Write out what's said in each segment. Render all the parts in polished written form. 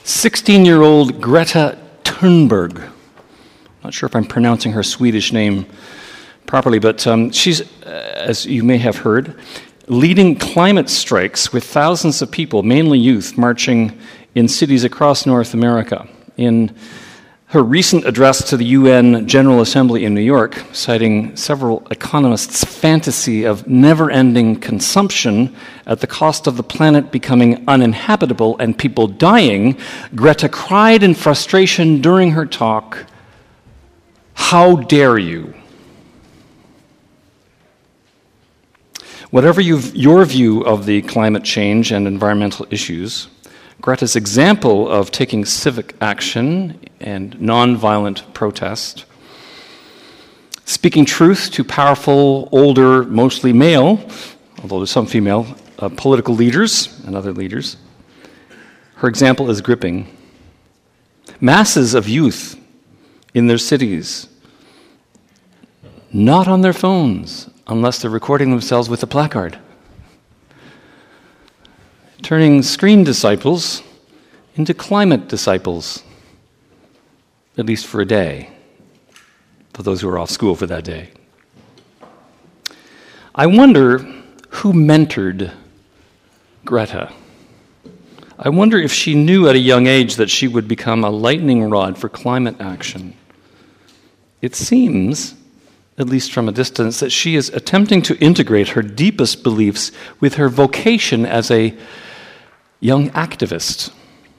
16-year-old Greta Thunberg. Not sure if I'm pronouncing her Swedish name properly, but she's, as you may have heard, leading climate strikes with thousands of people, mainly youth, marching in cities across North America. In her recent address to the UN General Assembly in New York, citing several economists' fantasy of never-ending consumption at the cost of the planet becoming uninhabitable and people dying, Greta cried in frustration during her talk, "How dare you?" Whatever your view of the climate change and environmental issues, Greta's example of taking civic action and nonviolent protest, speaking truth to powerful, older, mostly male, although there's some female, political leaders and other leaders, her example is gripping. Masses of youth in their cities, not on their phones, unless they're recording themselves with a placard. Turning screen disciples into climate disciples, at least for a day, for those who are off school for that day. I wonder who mentored Greta. I wonder if she knew at a young age that she would become a lightning rod for climate action. It seems, at least from a distance, that she is attempting to integrate her deepest beliefs with her vocation as a young activist.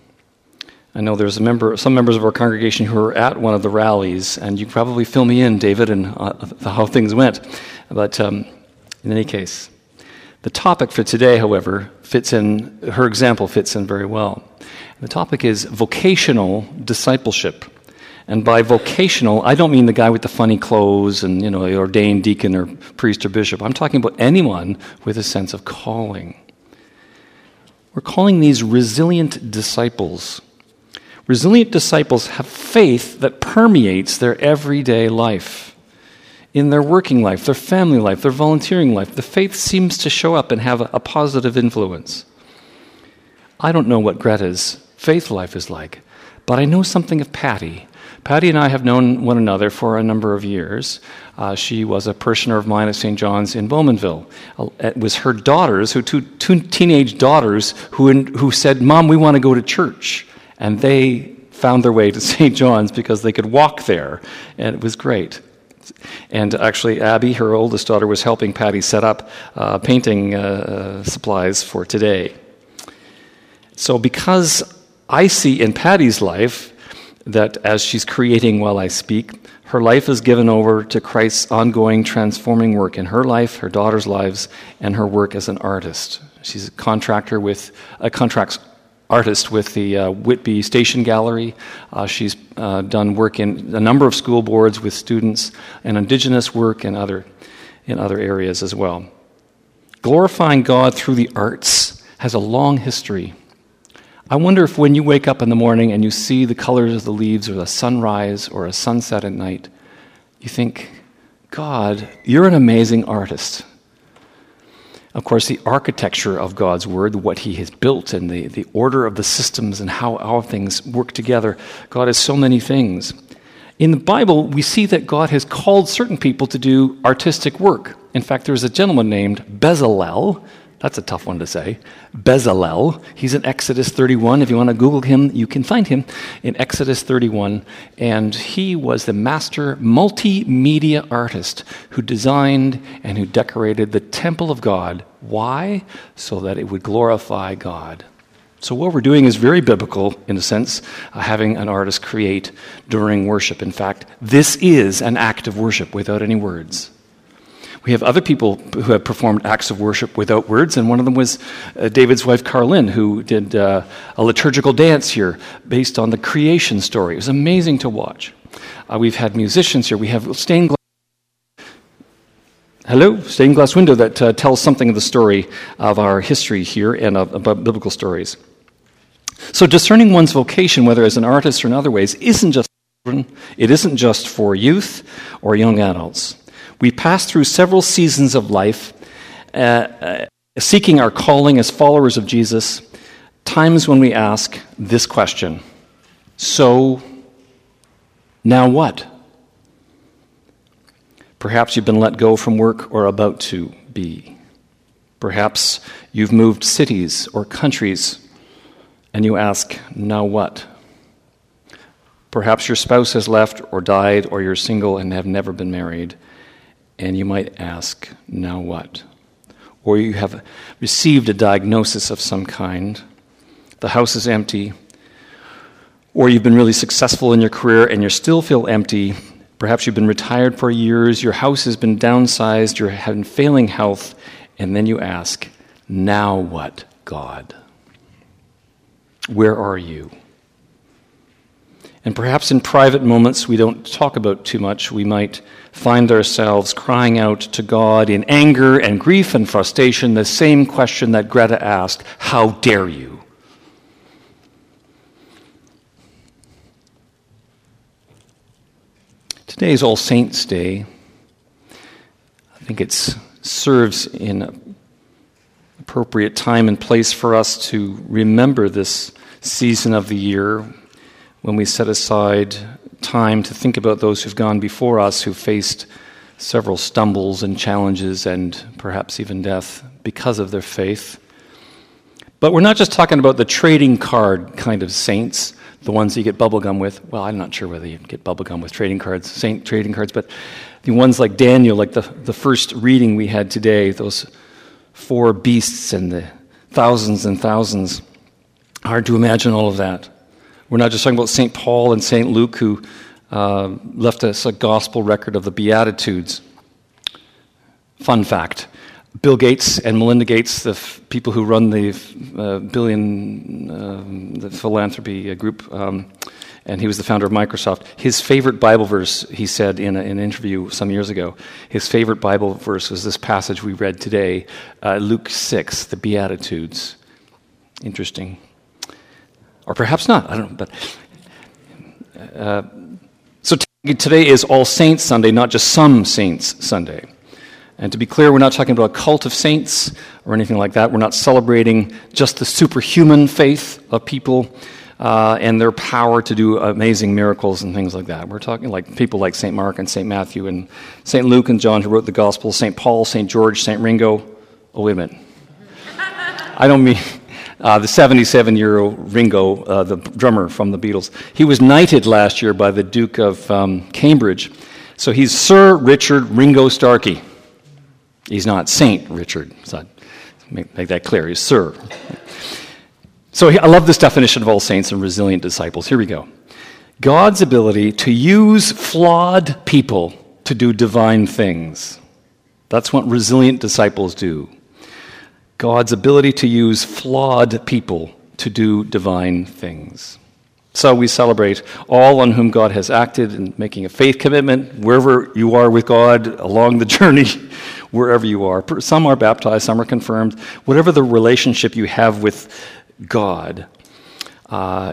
I know there's some members of our congregation who are at one of the rallies, and you can probably fill me in, David, and how things went. But in any case, the topic for today, however, her example fits in very well. The topic is vocational discipleship. And by vocational, I don't mean the guy with the funny clothes and, the ordained deacon or priest or bishop. I'm talking about anyone with a sense of calling. We're calling these resilient disciples. Resilient disciples have faith that permeates their everyday life. In their working life, their family life, their volunteering life, the faith seems to show up and have a positive influence. I don't know what Greta's faith life is like, but I know something of Patty. Patty and I have known one another for a number of years. She was a parishioner of mine at St. John's in Bowmanville. It was her daughters, two teenage daughters, who said, "Mom, we want to go to church." And they found their way to St. John's because they could walk there, and it was great. And actually, Abby, her oldest daughter, was helping Patty set up painting supplies for today. So because I see in Patty's life that as she's creating while I speak, her life is given over to Christ's ongoing transforming work in her life, her daughters' lives, and her work as an artist. She's a contracts artist with the Whitby Station Gallery. She's done work in a number of school boards with students and Indigenous work in other areas as well. Glorifying God through the arts has a long history. I wonder if when you wake up in the morning and you see the colors of the leaves or the sunrise or a sunset at night, you think, God, you're an amazing artist. Of course, the architecture of God's Word, what He has built, and the order of the systems and how all things work together, God is so many things. In the Bible, we see that God has called certain people to do artistic work. In fact, there's a gentleman named Bezalel. That's a tough one to say. Bezalel. He's in Exodus 31. If you want to Google him, you can find him in Exodus 31. And he was the master multimedia artist who designed and who decorated the temple of God. Why? So that it would glorify God. So what we're doing is very biblical, in a sense, having an artist create during worship. In fact, this is an act of worship without any words. We have other people who have performed acts of worship without words, and one of them was David's wife, Carlin, who did a liturgical dance here based on the creation story. It was amazing to watch. We've had musicians here. We have stained glass window that tells something of the story of our history here and about biblical stories. So discerning one's vocation, whether as an artist or in other ways, isn't just for children. It isn't just for youth or young adults. We pass through several seasons of life seeking our calling as followers of Jesus times when we ask this question: so, now what? Perhaps you've been let go from work or about to be. Perhaps you've moved cities or countries and you ask, now what? Perhaps your spouse has left or died, or you're single and have never been married, and you might ask, now what? Or you have received a diagnosis of some kind, the house is empty, or you've been really successful in your career and you still feel empty. Perhaps you've been retired for years, your house has been downsized, you're having failing health, and then you ask, now what, God? Where are you? And perhaps in private moments we don't talk about too much, we might find ourselves crying out to God in anger and grief and frustration, the same question that Greta asked, how dare you? Today is All Saints' Day. I think it serves in appropriate time and place for us to remember this season of the year when we set aside time to think about those who've gone before us, who faced several stumbles and challenges and perhaps even death because of their faith. But we're not just talking about the trading card kind of saints, the ones you get bubblegum with. Well, I'm not sure whether you get bubblegum with trading cards, saint trading cards, but the ones like Daniel, like the first reading we had today, those 4 beasts and the thousands and thousands. Hard to imagine all of that. We're not just talking about St. Paul and St. Luke, who left us a gospel record of the Beatitudes. Fun fact, Bill Gates and Melinda Gates, the people who run the the philanthropy group, and he was the founder of Microsoft, his favorite Bible verse, he said in an interview some years ago, his favorite Bible verse was this passage we read today, Luke 6, the Beatitudes. Interesting. Or perhaps not, I don't know. But so today is All Saints Sunday, not just Some Saints Sunday. And to be clear, we're not talking about a cult of saints or anything like that. We're not celebrating just the superhuman faith of people and their power to do amazing miracles and things like that. We're talking like people like St. Mark and St. Matthew and St. Luke and John who wrote the Gospels, St. Paul, St. George, St. Ringo. Oh, wait a minute. I don't mean... the 77-year-old Ringo, the drummer from the Beatles, he was knighted last year by the Duke of Cambridge. So he's Sir Richard Ringo Starkey. He's not Saint Richard. So make that clear. He's Sir. So I love this definition of all saints and resilient disciples. Here we go. God's ability to use flawed people to do divine things. That's what resilient disciples do. God's ability to use flawed people to do divine things. So we celebrate all on whom God has acted in making a faith commitment, wherever you are with God, along the journey, wherever you are. Some are baptized, some are confirmed. Whatever the relationship you have with God. For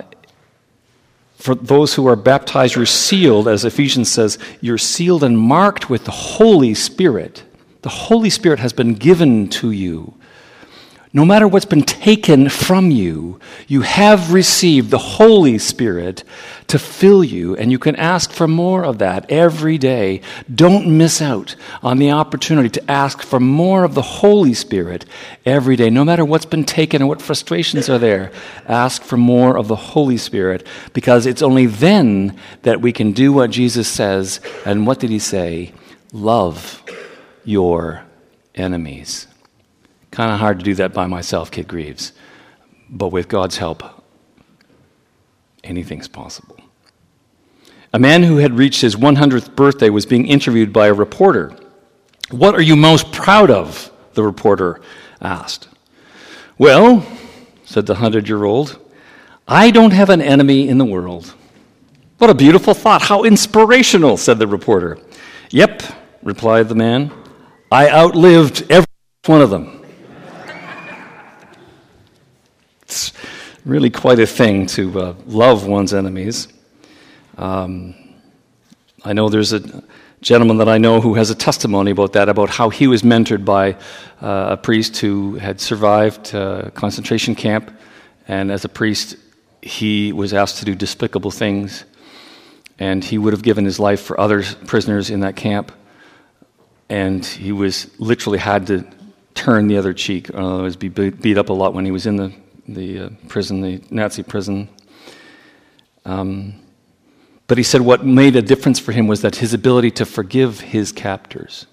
those who are baptized, you're sealed, as Ephesians says, you're sealed and marked with the Holy Spirit. The Holy Spirit has been given to you. No matter what's been taken from you, you have received the Holy Spirit to fill you, and you can ask for more of that every day. Don't miss out on the opportunity to ask for more of the Holy Spirit every day. No matter what's been taken and what frustrations are there, ask for more of the Holy Spirit, because it's only then that we can do what Jesus says. And what did he say? Love your enemies. Kind of hard to do that by myself, Kid Greaves. But with God's help, anything's possible. A man who had reached his 100th birthday was being interviewed by a reporter. What are you most proud of? The reporter asked. Well, said the 100-year-old, I don't have an enemy in the world. What a beautiful thought. How inspirational, said the reporter. Yep, replied the man. I outlived every one of them. It's really quite a thing to love one's enemies. I know there's a gentleman that I know who has a testimony about that, about how he was mentored by a priest who had survived a concentration camp And as a priest, he was asked to do despicable things, and he would have given his life for other prisoners in that camp, and he was literally had to turn the other cheek, or otherwise be beat up a lot when he was in the prison, the Nazi prison. But he said what made a difference for him was that his ability to forgive his captors.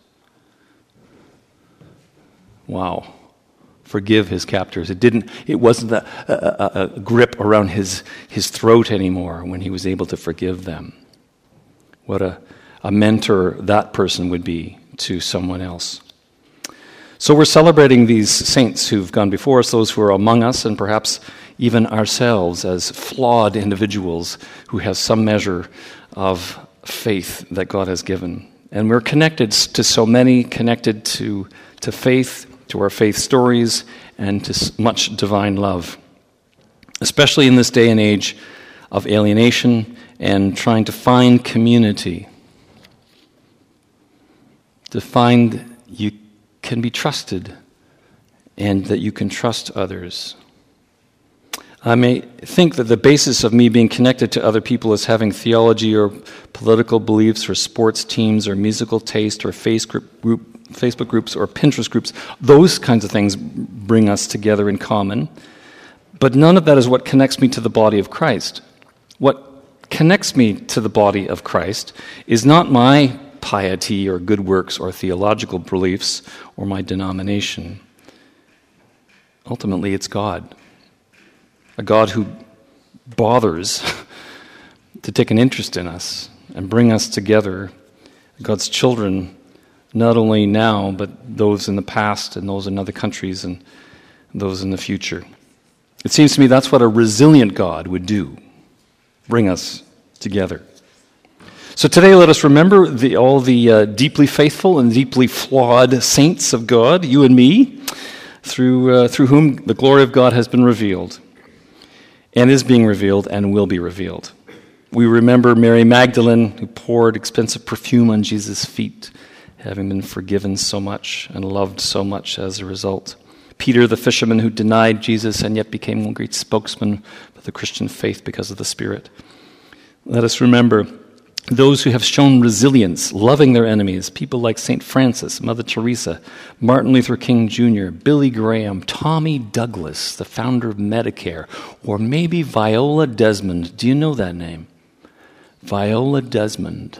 Wow. Forgive his captors. It wasn't a grip around his throat anymore when he was able to forgive them. What a mentor that person would be to someone else. So we're celebrating these saints who've gone before us, those who are among us, and perhaps even ourselves as flawed individuals who have some measure of faith that God has given. And we're connected to so many, connected to faith, to our faith stories, and to much divine love, especially in this day and age of alienation and trying to find community, to find you can be trusted and that you can trust others. I may think that the basis of me being connected to other people is having theology or political beliefs or sports teams or musical taste or Facebook groups or Pinterest groups. Those kinds of things bring us together in common. But none of that is what connects me to the body of Christ. What connects me to the body of Christ is not my piety or good works or theological beliefs or my denomination. Ultimately, it's God. A God who bothers to take an interest in us and bring us together, God's children, not only now, but those in the past and those in other countries and those in the future. It seems to me that's what a resilient God would do, bring us together. So today let us remember all the deeply faithful and deeply flawed saints of God, you and me, through whom the glory of God has been revealed and is being revealed and will be revealed. We remember Mary Magdalene, who poured expensive perfume on Jesus' feet, having been forgiven so much and loved so much as a result. Peter, the fisherman who denied Jesus and yet became one great spokesman for the Christian faith because of the Spirit. Let us remember those who have shown resilience, loving their enemies, people like St. Francis, Mother Teresa, Martin Luther King Jr., Billy Graham, Tommy Douglas, the founder of Medicare, or maybe Viola Desmond. Do you know that name? Viola Desmond.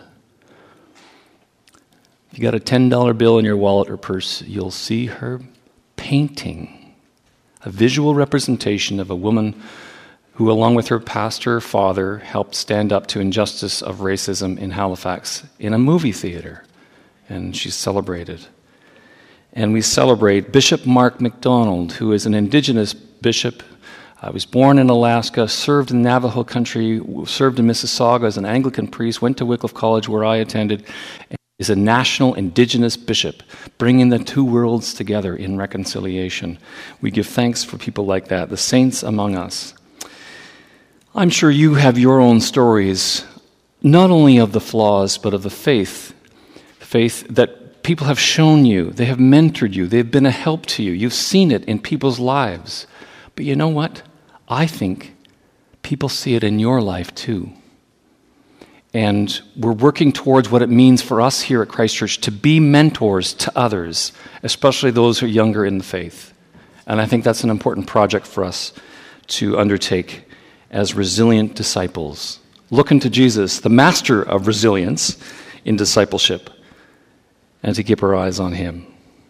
If you got a $10 bill in your wallet or purse, you'll see her painting a visual representation of a woman who, along with her pastor father, helped stand up to injustice of racism in Halifax in a movie theater. And she's celebrated. And we celebrate Bishop Mark MacDonald, who is an indigenous bishop. Was born in Alaska, served in Navajo country, served in Mississauga as an Anglican priest, went to Wycliffe College where I attended, and is a national indigenous bishop, bringing the two worlds together in reconciliation. We give thanks for people like that, the saints among us. I'm sure you have your own stories, not only of the flaws, but of the faith that people have shown you, they have mentored you, they've been a help to you, you've seen it in people's lives. But you know what? I think people see it in your life too. And we're working towards what it means for us here at Christ Church to be mentors to others, especially those who are younger in the faith. And I think that's an important project for us to undertake as resilient disciples. Looking to Jesus, the master of resilience in discipleship, and to keep our eyes on him.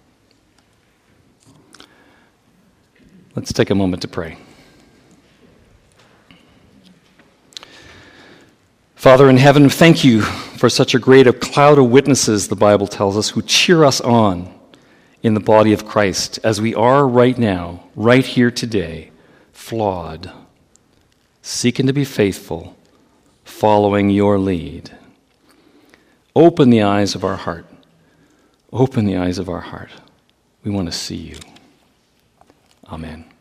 Let's take a moment to pray. Father in heaven, thank you for such a great cloud of witnesses, the Bible tells us, who cheer us on in the body of Christ as we are right now, right here today, flawed, seeking to be faithful, following your lead. Open the eyes of our heart. Open the eyes of our heart. We want to see you. Amen.